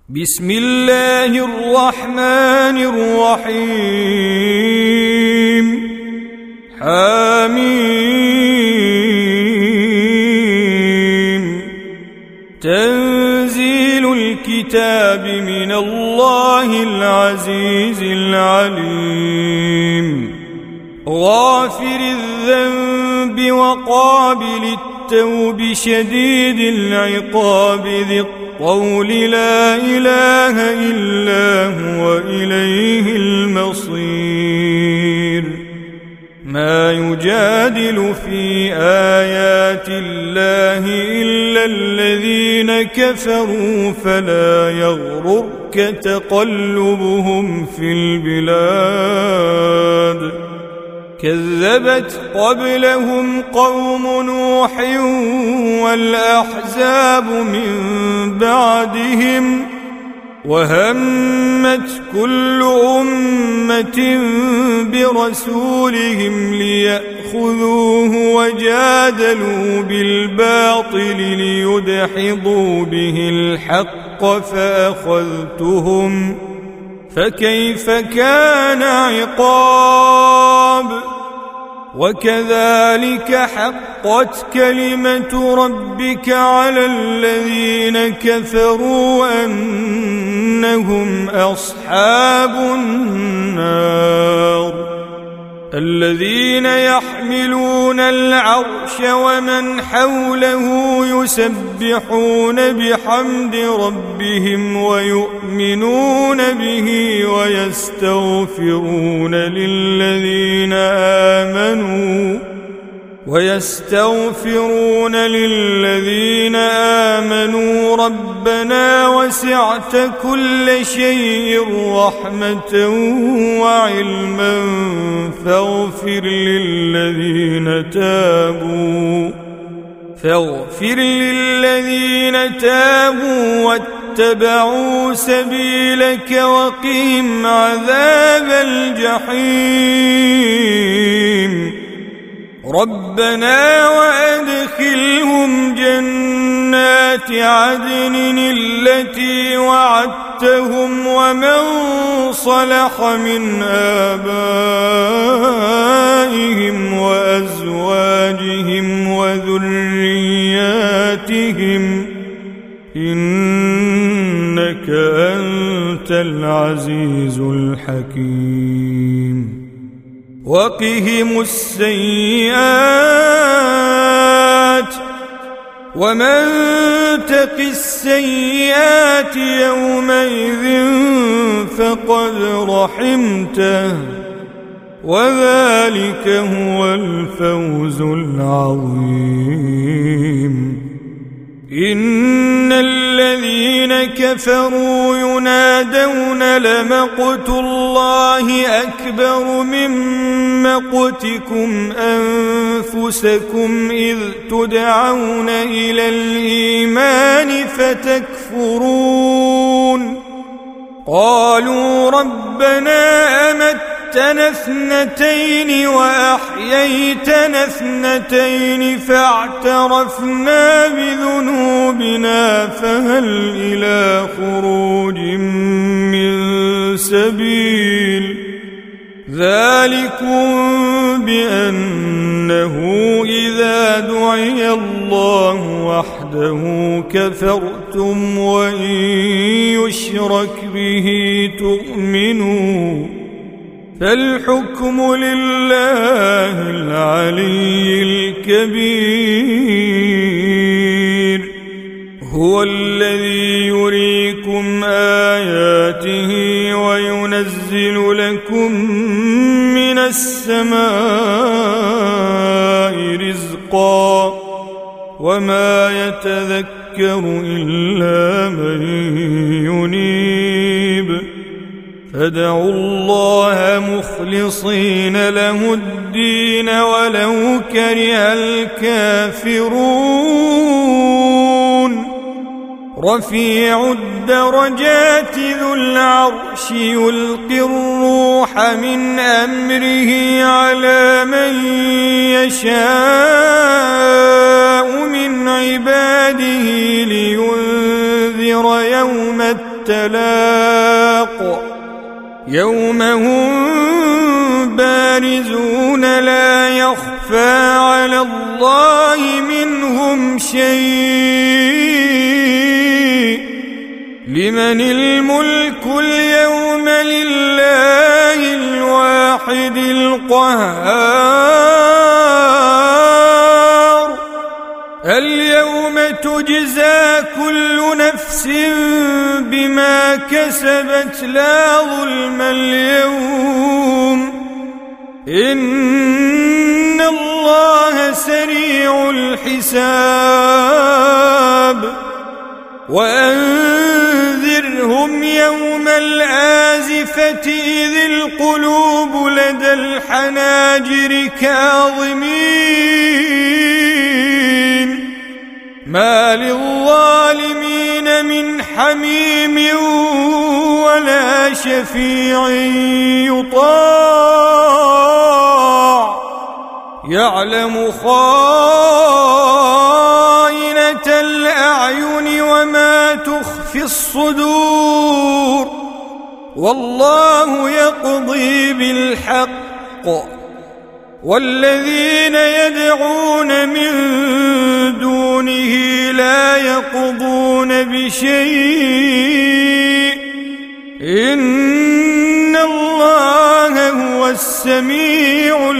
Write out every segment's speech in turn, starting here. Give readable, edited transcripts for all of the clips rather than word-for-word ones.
بسم الله الرحمن الرحيم حميم تنزيل الكتاب من الله العزيز العليم غافر الذنب وقابل التوب شديد العقاب ذي الطول لا إله إلا هو إليه المصير ما يجادل في آيات الله إلا الذين كفروا فلا يغررك تقلبهم في البلاد كذبت قبلهم قوم نوح والأحزاب من بعدهم وهمت كل أمة برسولهم ليأخذوه وجادلوا بالباطل ليدحضوا به الحق فأخذتهم فكيف كان عقاب وكذلك حقت كلمة ربك على الذين كفروا أنهم أصحاب النار الذين يحملون العرش ومن حوله يسبحون بحمد ربهم ويؤمنون به ويستغفرون للذين آمنوا ربنا وسعت كل شيء رحمة وعلما فاغفر للذين تابوا واتبعوا سبيلك وقهم عذاب الجحيم ربنا وأدخلهم جنات عدن التي وعدتهم ومن صلح من آبائهم وأزواجهم وذرياتهم إنك أنت العزيز الحكيم وقهم السيئات ومن تق السيئات يومئذ فقد رحمته وذلك هو الفوز العظيم إن الذين كفروا ينادون لمقت الله أكبر من مقتكم أنفسكم إذ تدعون إلى الإيمان فتكفرون قالوا ربنا أمتنا اثنتين وأحييتنا اثنتين فاعترفنا بذنوبنا فهل إلى خروج من سبيل ذلكم بأنه إذا دعي الله وحده كفرتم وإن يشرك به تؤمنوا فالحكم لله العلي الكبير هو الذي يريكم آياته وينزل لكم من السماء رزقا وما يتذكر إلا من ينيب فادعوا الله مخلصين له الدين ولو كره الكافرون رفيع الدرجات ذو العرش يلقي الروح من أمره على من يشاء من عباده لينذر يوم التغابن التلاق يوم هم بارزون لا يخفى على الله منهم شيء لمن الملك اليوم لله الواحد القهار اليوم تجزى كل نفس بما كسبت لا ظلم اليوم إن الله سريع الحساب وأنذرهم يوم الآزفة إذ القلوب لدى الحناجر كاظمين ما للظالمين من حميم ولا شفيع يطاع يعلم خائنة الأعين وما تخفي الصدور والله يقضي بالحق والذين يدعون من دونه لا يقضون بشيء إن الله هو السميع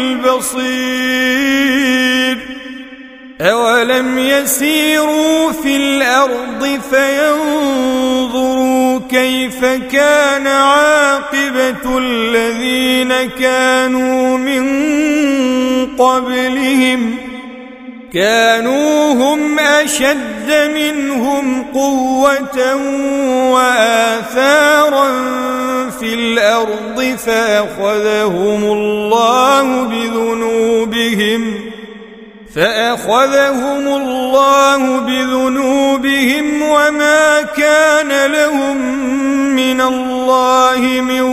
البصير أولم يسيروا في الأرض فينظروا كيف كان عاقبة الذين كانوا من قبلهم كانوا هم أشد منهم قوة وآثارا في الأرض فأخذهم الله بذنوبهم وما كان لهم من الله من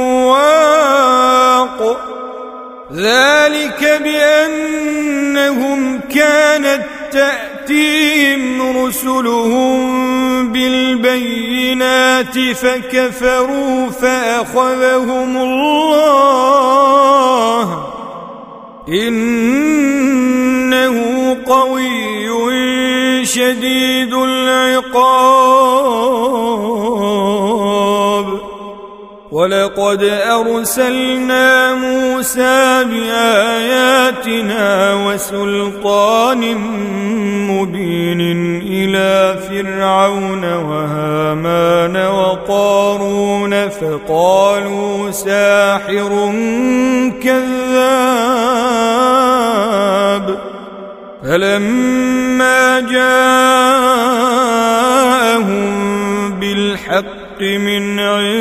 واق ذلك بأنهم كانت تأتيهم رسلهم بالبينات فكفروا فأخذهم الله إنه قوي شديد العقاب ولقد أرسلنا موسى بآياتنا وسلطان مبين إلى فرعون وهامان وقارون فقالوا ساحر كذاب فلما جاءهم بالحق من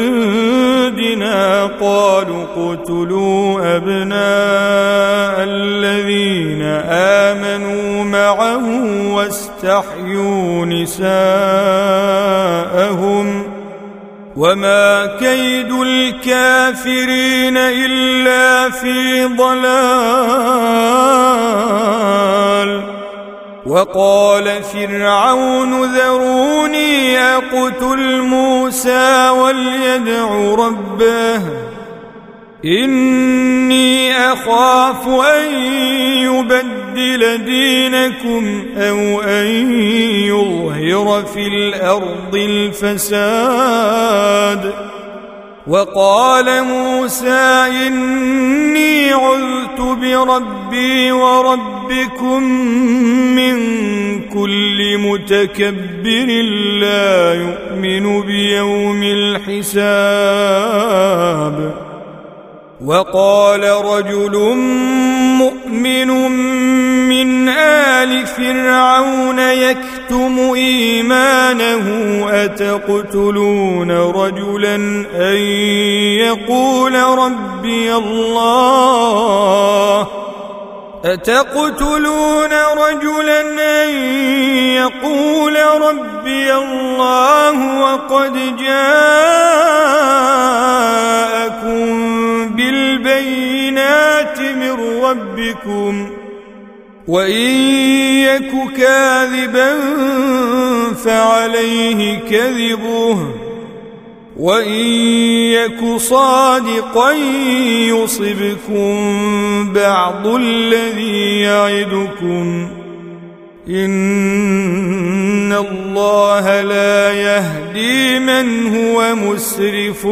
عندنا قالوا اقتلوا أبناء الذين آمنوا معه واستحيوا نساءهم وما كيد الكافرين إلا في ضلال وقال فرعون ذروني أقتل موسى وليدع ربه إني أخاف أن يبدل دينكم أو أن يظهر في الأرض الفساد وقال موسى إني عذت بربي وربكم من كل متكبر لا يؤمن بيوم الحساب وقال رجل مؤمن من آل فرعون يكتم إيمانه أتقتلون رجلا أن يقول ربي الله وقد جاءكم بالبينات من ربكم وإن يك كاذبا فعليه كذبه وإن يك صادقا يصبكم بعض الذي يعدكم إن الله لا يهدي من هو مسرف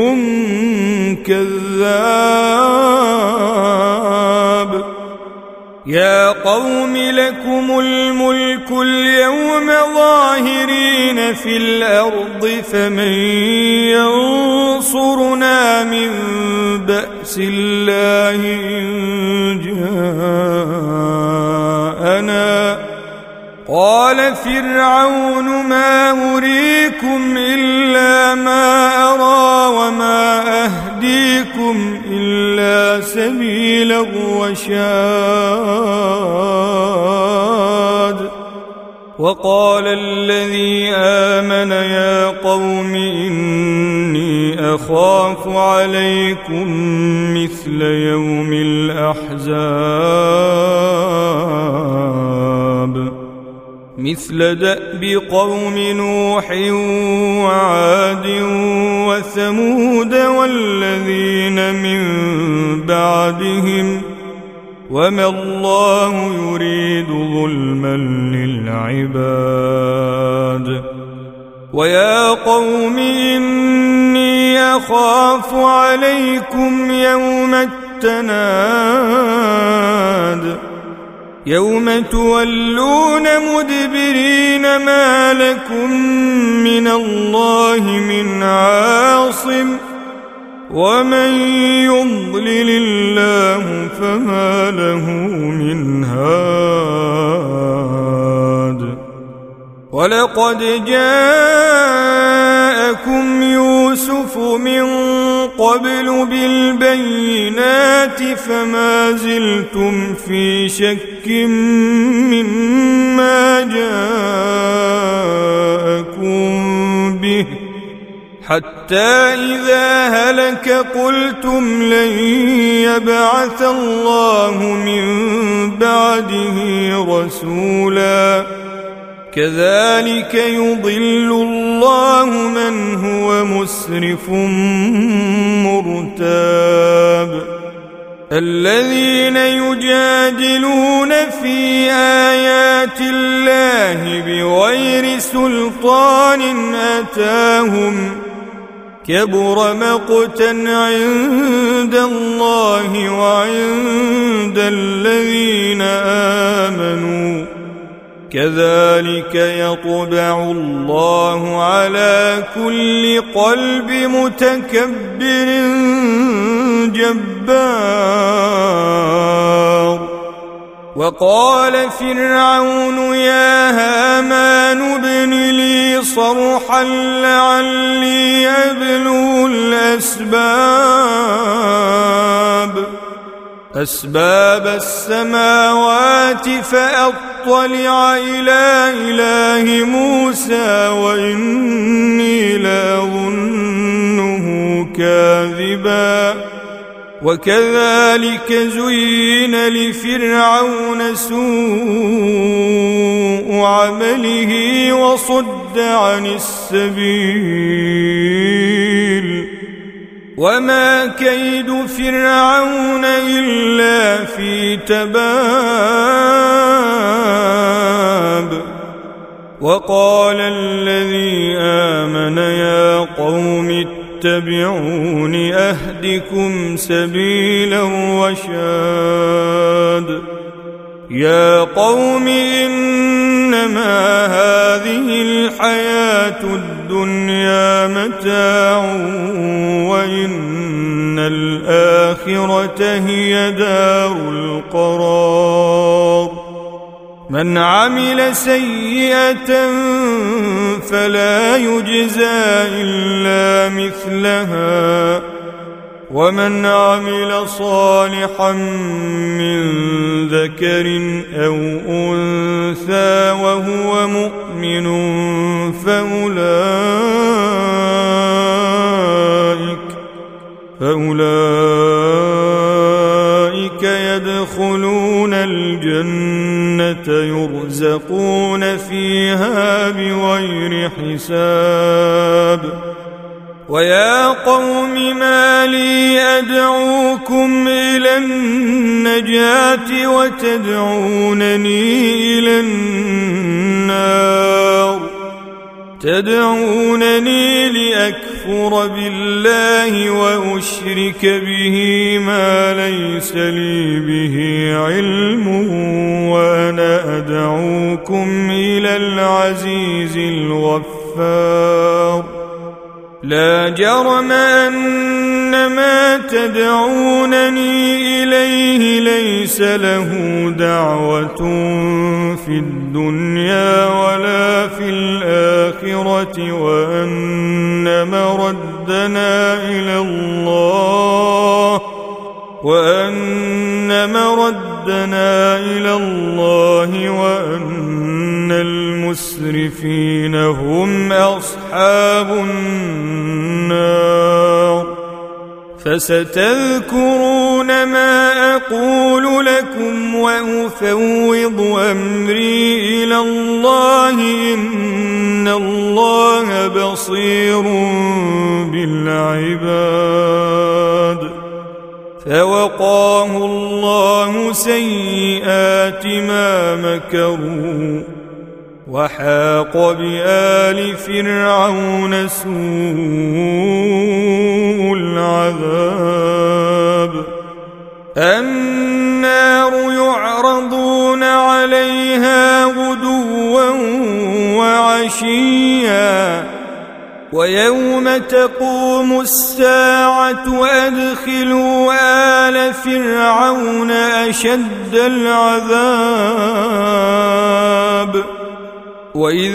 كذاب يا قوم لكم الملك اليوم ظاهرين في الأرض فمن ينصرنا من بأس الله إن جاءنا قال فرعون ما أريكم إلا ما أرى وما أهديكم إلا سبيل الرشاد وقال الذي آمن يا قوم إني أخاف عليكم مثل يوم الأحزاب مثل دأب قوم نوح وعاد وثمود والذين من بعدهم وما الله يريد ظلما للعباد ويا قوم إني أخاف عليكم يوم التناد يوم تولون مدبرين ما لكم من الله من عاصم ومن يضلل الله فما له من هاد ولقد جاءكم يوسف من قبل بالبينات فما زلتم في شك مما جاءكم به حتى إذا هلك قلتم لن يبعث الله من بعده رسولا كذلك يضل الله من هو مسرف مرتاب الذين يجادلون في آيات الله بغير سلطان أتاهم كبر مقتا عند الله وعند الذين آمنوا كذلك يطبع الله على كل قلب متكبر جبار وقال فرعون يا هامان ابن لي صرحا لعلي أبلغ أسباب السماوات فأطلع إلى إله موسى وإني لأظنه كاذبا وكذلك زين لفرعون سوء عمله وصد عن السبيل وما كيد فرعون إلا في تباب وقال الذي آمن يا قوم اتبعون أهدكم سبيل الرشاد يا قوم إنما هذه الحياة الدنيا متاع وإن الآخرة هي دار القرار من عمل سيئة فلا يجزى إلا مثلها ومن عمل صالحا من ذكر أو أنثى وهو مؤمن فأولئك يدخلون الجنة يرزقون فيها بغير حساب ويا قوم ما لي أدعوكم إلى النجاة وتدعونني إلى النار تدعونني لأكفر بالله وأشرك به ما ليس لي به علم وأنا أدعوكم إلى العزيز الغفار لا جرم أن ما تدعونني إليه ليس له دعوة في الدنيا ولا في الآخرة وأن مردنا إلى الله وأن المسرفين هم أصحاب النار فستذكرون ما أقول لكم وأفوض أمري إلى الله إن الله بصير بالعباد فوقاه الله سيئات ما مكروا وحاق بآل فرعون سوء العذاب النار يعرضون عليها غدوا وعشيا ويوم تقوم الساعة أدخلوا آل فرعون أشد العذاب وإذ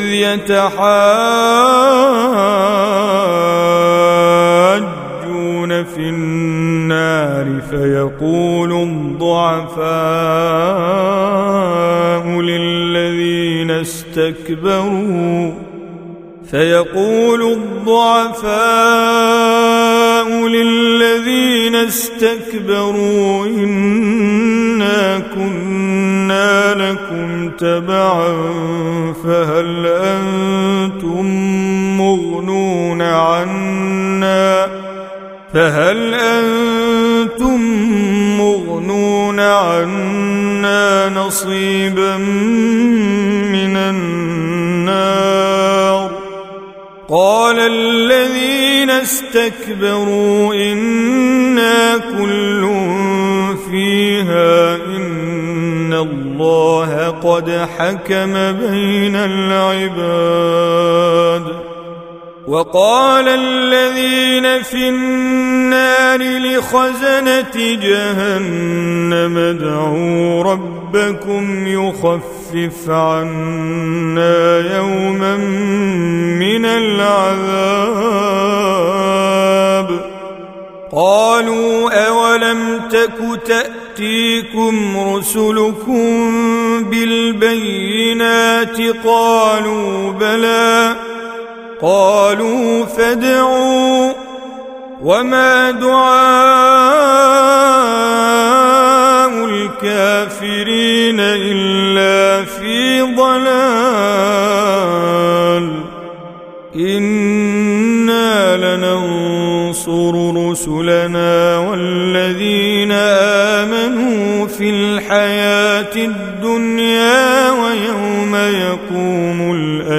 يتحاجون في النار فيقول الضعفاء للذين استكبروا إنا كنا لكم تبعا فهل أنتم مغنون عنا نصيبا من النار قال الذين استكبروا إنا كل فيها إن الله قد حكم بين العباد وقال الذين في النار لخزنة جهنم ادعوا ربكم يخفف عنا يوما من العذاب قالوا أولم تك تأتيكم رسلكم بالبينات قالوا بلى قالوا فادعوا وما دعاء الكافرين إلا في ضلال إنا لننصر رسلنا والذين آمنوا في الحياة الدنيا ويوم يقوم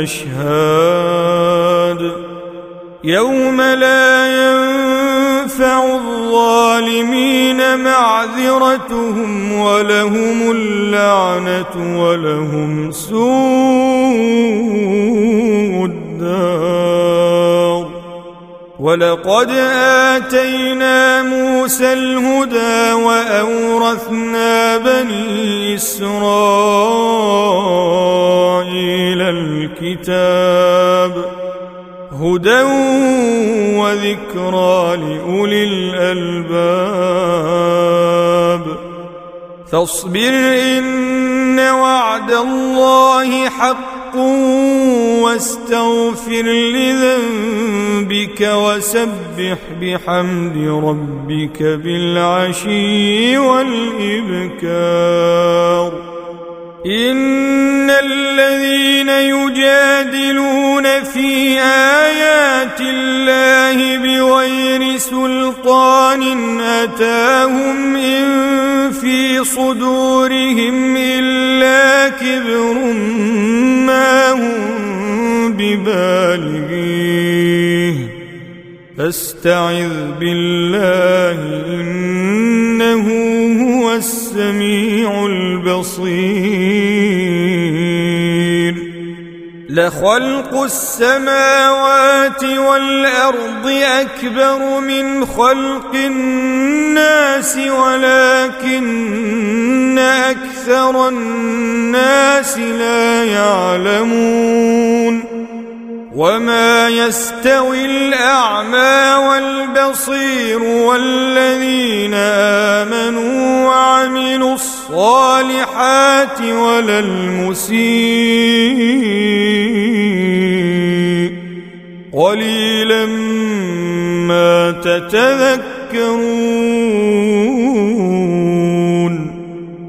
الأشهاد يوم لا ينفع الظالمين معذرتهم ولهم اللعنة ولهم سوء الدار ولقد آتينا موسى الهدى وأورثنا بني إسرائيل الكتاب هدى وذكرى لأولي الألباب فاصبر إن وعد الله حق واستغفر لذنبك وسبح بحمد ربك بالعشي والإبكار إن الذين يجادلون في آيات الله بغير سلطان أتاهم إن في صدورهم إلا كبر ما هم ببالغيه فاستعذ بالله إنه هو السميع البصير لخلق السماوات والأرض أكبر من خلق الناس ولكن أكثر الناس لا يعلمون وما يستوي الأعمى والبصير والذين آمنوا وعملوا الصالحات ولا المسيء قليلا ما تتذكرون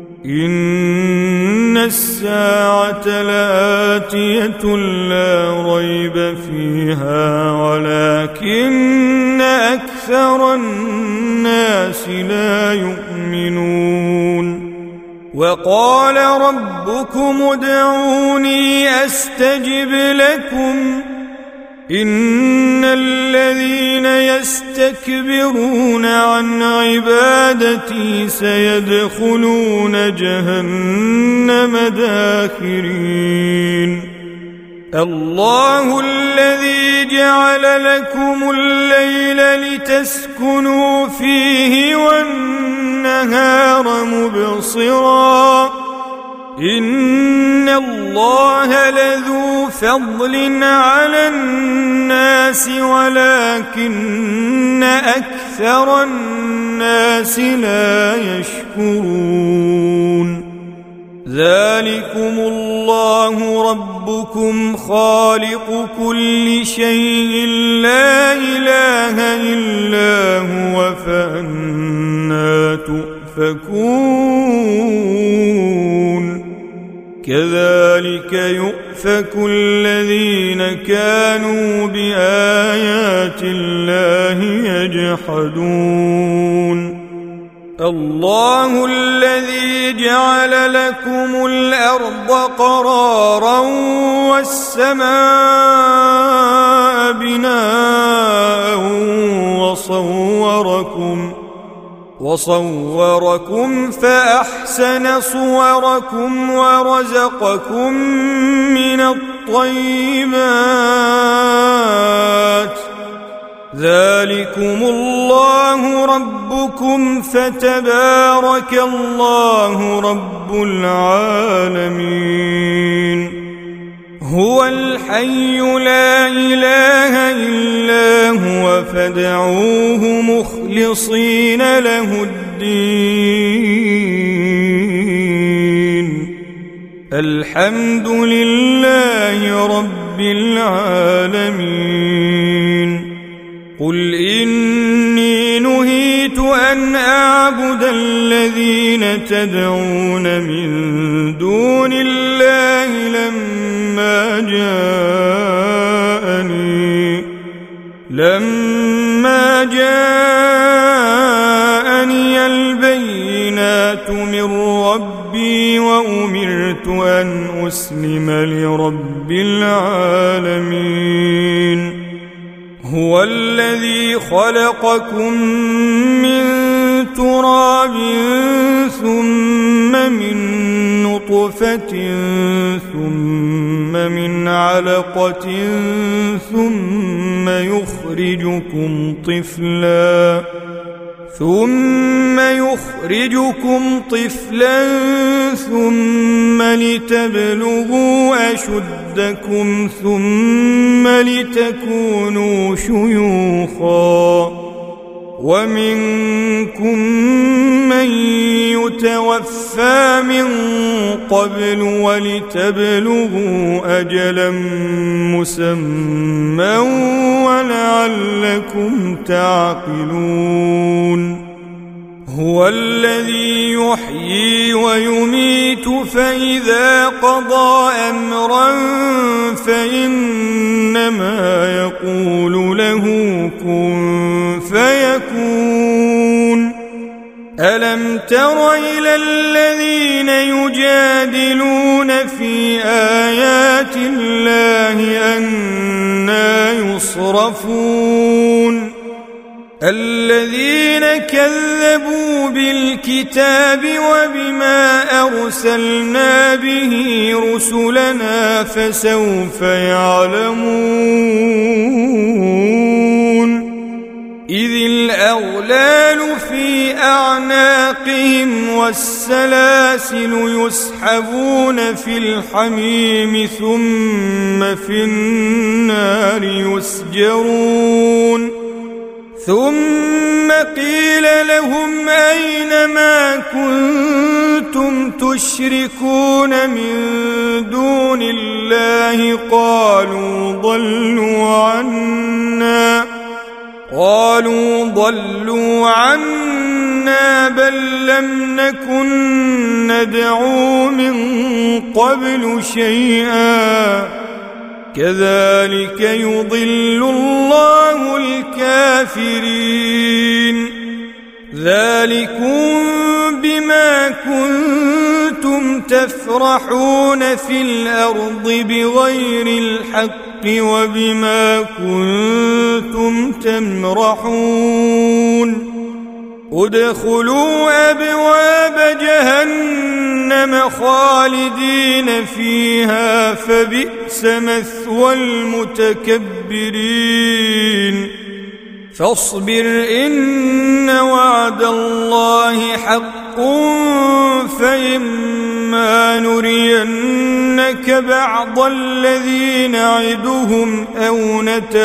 إن الساعة لآتية لا ريب فيها ولكن أكثر الناس لا يؤمنون وقال ربكم ادعوني أستجب لكم إن الذين يستكبرون عن عبادتي سيدخلون جهنم داخرين الله الذي جعل لكم الليل لتسكنوا فيه والنهار مبصرا إن الله لذو فضل على الناس ولكن أكثر الناس لا يشكرون ذلكم الله ربكم خالق كل شيء لا إله إلا هو فأنى تؤفكون كذلك يؤفك الذين كانوا بآيات الله يجحدون الله الذي جعل لكم الأرض قرارا والسماء بناء وصوركم فأحسن صوركم ورزقكم من الطيبات ذلكم الله ربكم فتبارك الله رب العالمين هو الحي لا إله إلا هو فادعوه مخلصين له الدين الحمد لله رب العالمين قل إني نهيت أن أعبد الذين تدعون من دون الله لما جاءني البينات من ربي وأمرت أن أسلم لرب العالمين هو الذي خلقكم من تراب ثم من نطفة ثم من علقة ثم يخرجكم طفلا ثم لتبلغوا أشدكم ثم لتكونوا شيوخا ومنكم من يتوفى من قبل ولتبلغوا أجلا مسمى ولعلكم تعقلون هو الذي يحيي ويميت فإذا قضى أمرا فإنما يقول له كن فيكون ألم تر إلى الذين يجادلون في آيات الله أنى يصرفون الذين كذبوا بالكتاب وبما أرسلنا به رسلنا فسوف يعلمون إذ الأغلال في أعناقهم والسلاسل يسحبون في الحميم ثم في النار يسجرون ثم قيل لهم أين ما كنتم تشركون من دون الله قالوا ضلوا عنا بل لم نكن ندعو من قبل شيئا كذلك يضل الله الكافرين ذلكم بما كنتم تفرحون في الأرض بغير الحق وبما كنتم تمرحون ادخلوا أبواب جهنم خالدين فيها فبئس مثوى المتكبرين فاصبر إن وعد الله حق فإما نرينك بعض الذي نعدهم أو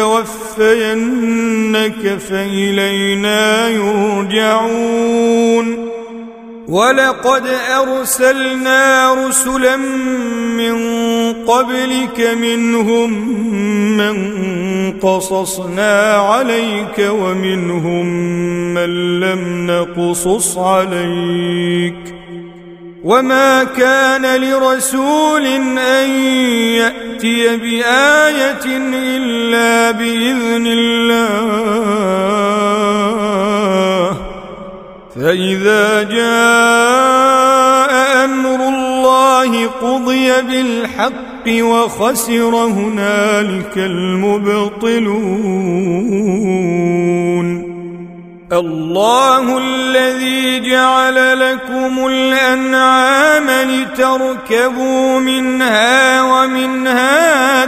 نتوفينك فإلينا يرجعون ولقد أرسلنا رسلا من قبلك منهم من قصصنا عليك ومنهم من لم نقصص عليك وما كان لرسول أن يأتي بآية إلا بإذن الله فإذا جاء أمر الله قضي بالحق وخسر هنالك المبطلون الله الذي جعل لكم الأنعام لتركبوا منها ومنها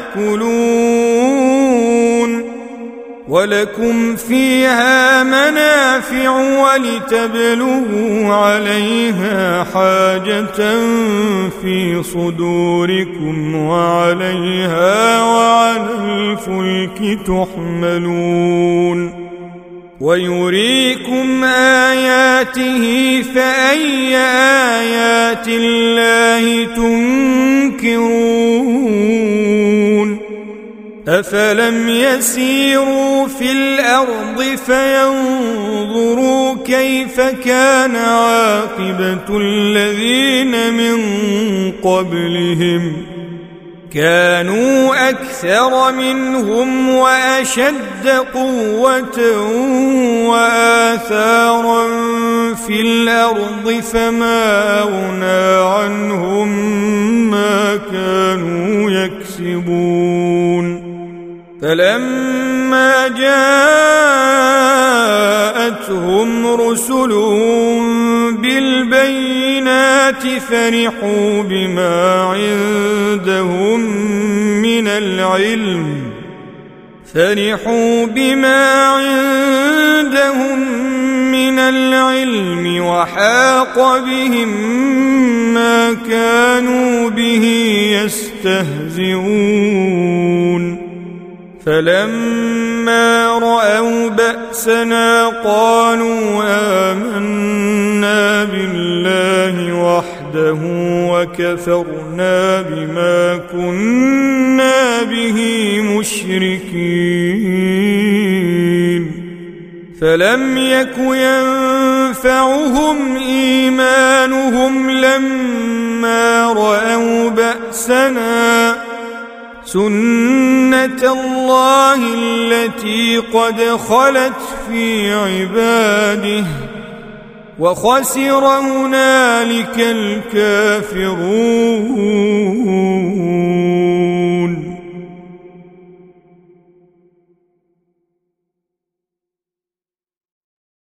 تأكلون ولكم فيها منافع ولتبلغوا عليها حاجة في صدوركم وعليها وعلى الفلك تحملون ويريكم آياته فأي آيات الله تنكرون أفلم يسيروا في الأرض فينظروا كيف كان عاقبة الذين من قبلهم كانوا أكثر منهم وأشد قوة وآثارا في الأرض فما أغنى عنهم ما كانوا يكسبون فلما جاءتهم رسلهم بالبينات فرحوا بما عندهم من العلم وحاق بهم ما كانوا به يستهزئون فلما رأوا بأسنا قالوا آمنا بالله وحده وكفرنا بما كنا به مشركين فلم يك ينفعهم إيمانهم لما رأوا بأسنا سنة الله التي قد خلت في عباده وخسر هنالك الكافرون.